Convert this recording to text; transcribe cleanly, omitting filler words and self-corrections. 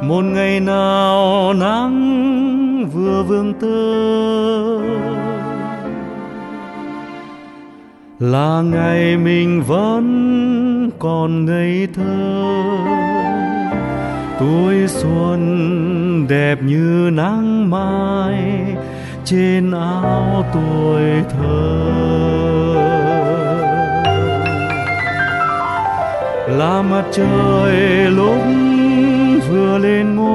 một ngày nào nắng vừa vương tơ là ngày mình vẫn còn ngây thơ. Tuổi xuân đẹp như nắng mai trên áo tuổi thơ. Là mặt trời lúc vừa lên ngôi